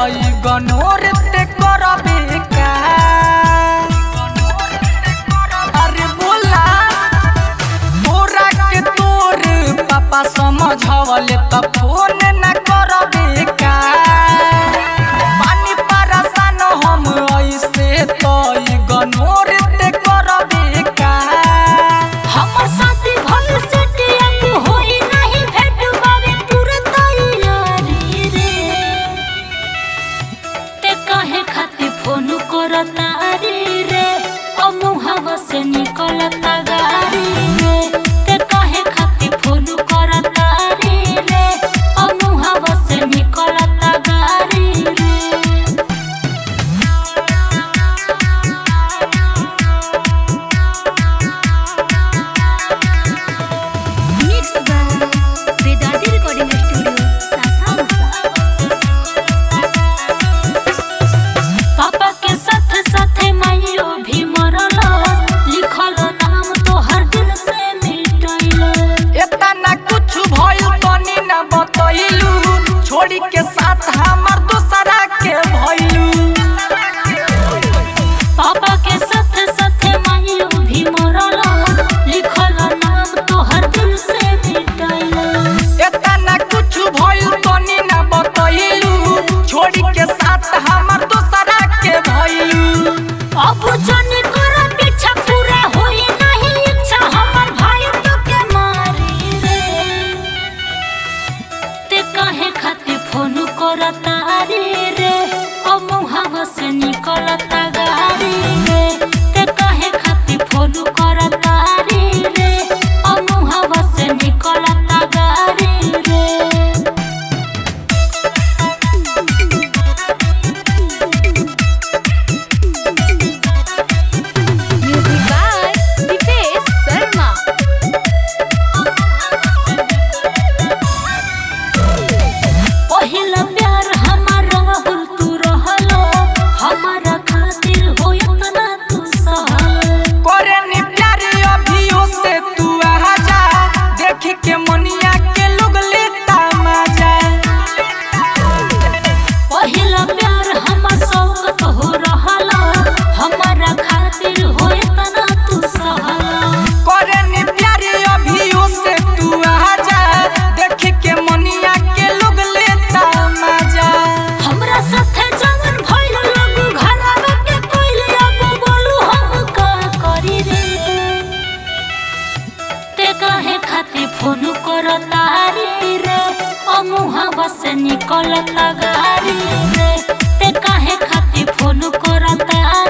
गनोर ते करबे का। अरे बोला तोरा के तोर पापा समझवले त फोन न करबे का। पानी परसान हम ऐसे तो गनोर ते करबे का। हमर साथी भल से टिया होई नहीं भेट बाबे पूरा तैयारी रे। ते काहे खातिर फोन करता रे ओ मुहावा से निकलता गारी रे। ते काहे खातिर फोन करता रे ओ मुहावा से निकलता गारी रे। पापा के साथ साथे माइयो भी मरल लिखल नाम तोहर दिल से मिटल। एतना कुछ भइल तनी न बतइलू छोड़ी के साथ हमर दूसरा के भइलू। पापा के साथ साथे माइयो भी मरल लिखल नाम तोहर दिल से मिटल। एतना कुछ भइल तनी न बतइलू छोड़ी के साथ हमर दूसरा के भइलू। अब जाने करा पीछा पूरा होई नहीं इच्छा हमर भाई तो के मारी रे। ते काहे खातिर फोन करता रे ओ मुहावा से निकलता गारी रे। ते काहे खातिर फोन करता रे ओ मुहावा से निकलता गारी रे। Music by Dipesh Sharma. पहिला प्यार हमारा हुल तू रहलो हमारा खातिर हो इतना तू सहल। करे नी प्यार अभियो से तू आ जा देख के मनिया के लोग लेता मजा। पहिला प्यार हमर शौकत हो रहलो हमारा खातिर हो इतना तू सहल। करे नी प्यार अभियो से तू आ जा देख के मनिया के लोग लेता मजा। हमरा साथे जवन भइल लोग घरवा के कोइल अब बोलू हम का करी रे। ते काहे खातिर फोन करता रे ओ मुहावा से निकलता गारी रे। ते काहे खातिर फोन करता